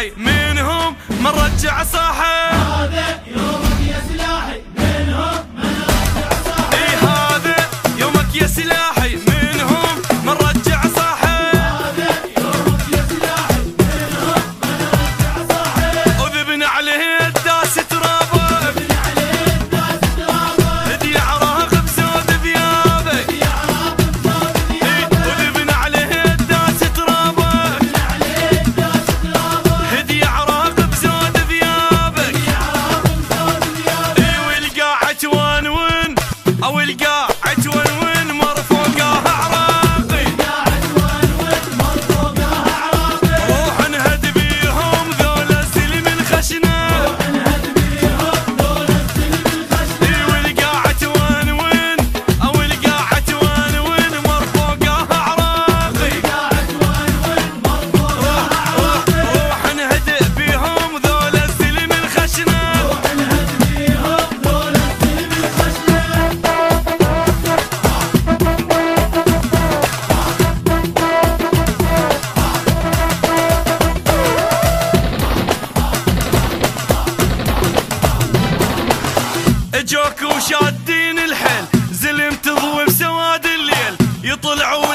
سلاحي منهم من رجع صاحي. هذا يومك يا سلاحي منهم من رجع صاحي. اي هذا يومك يا سلاحي منهم من رجع صاحي. هذا يومك يا سلاحي منهم من رجع صاحي. وذبنا عليه الداس ترابه، ذبنا عليه الداس ترابه. هدي عراق بزود ثيابك، هدي عراق بزود ثيابك. وذبنا عليه الداس ترابه، ذبنا عليه الداس ترابه. هدي عراق بزود ثيابك. هدي عراق بزود ثيابك. اي والقاعة تونون او القاعة تونون مرفوقها عراقي. قاعد ونون مرفوقها عراقي. روح نهد بيهم ذول السلم الخشنة. روح نهد بيهم ذول السلم الخشنة. اي والقاعة تونون او القاعة تونون مرفوقها عراقي. قاعد ونون مرفوقها عراقي. روح نهد بيهم ذول السلم الخشنة. روح نهد بيهم ذول السلم الخشنة. اجوك وشادين الحيل، زلم تضوي بسواد الليل، يطلعوا